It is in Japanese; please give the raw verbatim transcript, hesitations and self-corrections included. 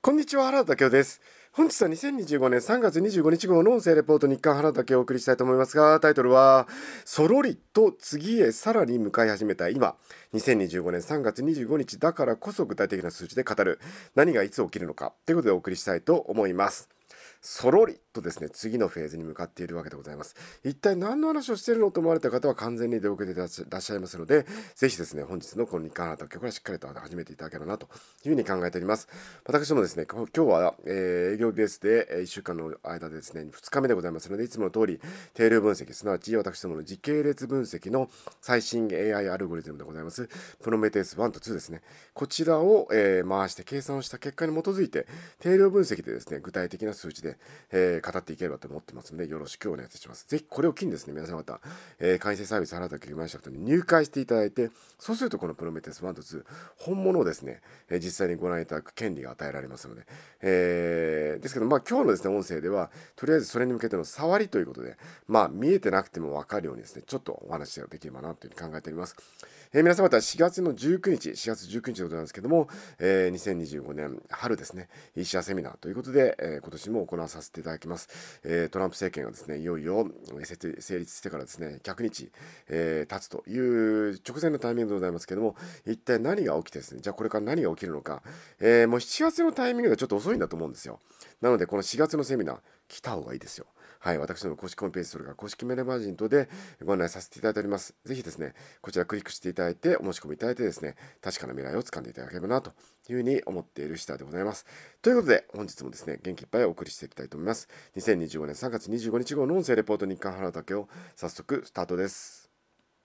こんにちは、原田武雄です。本日はにせんにじゅうごねんさんがつにじゅうごにち号の音声レポート日刊原田武雄をお送りしたいと思いますが、タイトルは、そろりと次へさらに向かい始めた今、にせんにじゅうごねんさんがつにじゅうごにちだからこそ具体的な数字で語る、何がいつ起きるのかということでお送りしたいと思います。そろりとですね、次のフェーズに向かっているわけでございます。一体何の話をしているのと思われた方は完全に出遅れていらっしゃいますので、ぜひですね、本日のこの日刊原田武雄からしっかりと始めていただければなというふうに考えております。私どもですね、今日は、えー、営業ベースでいっしゅうかんの間でですね、ふつかめでございますので、いつもの通り定量分析、すなわち私どもの時系列分析の最新 エーアイ アイアルゴリズムでございます、プロメテウスワンとツーですね、こちらを、えー、回して計算をした結果に基づいて、定量分析でですね、具体的な数値で、えー、語っていければと思ってますので、よろしくお願いいたします。ぜひこれを機にですね、皆様方、えー、会員制サービス原田教マイシャフトに入会していただいて、そうするとこのプロメテウスワンとツー、本物をですね、えー、実際にご覧いただく権利が与えられますので、えー、ですけど、まあ今日のですね、音声では、とりあえずそれに向けての触りということで、まあ見えてなくても分かるようにですね、ちょっとお話ができればなというふうに考えております。えー、皆様方、しがつのじゅうくにち、しがつじゅうくにちでございますけども、えー、にせんにじゅうごねん春ですね、イーシーアセミナーということで、えー、今年も行わさせていただきます。えー、トランプ政権がですね、いよいよ成立してからですね、ひゃくにち、えー、経つという直前のタイミングでございますけども、一体何が起きてですね、じゃあこれから何が起きるのか、えー、もうしちがつのタイミングではちょっと遅いんだと思うんですよ。なので、このしがつのセミナー、来た方がいいですよ。はい、私の公式ホームページ、それから公式メルマガジン等でご案内させていただいております。ぜひですね、こちらクリックしていただいて、お申し込みいただいてですね、確かな未来を掴んでいただければなというふうに思っている次第でございます。ということで、本日もですね、元気いっぱいお送りしていきたいと思います。にせんにじゅうごねんさんがつにじゅうごにち号の音声レポート日刊原田武雄、早速スタートです。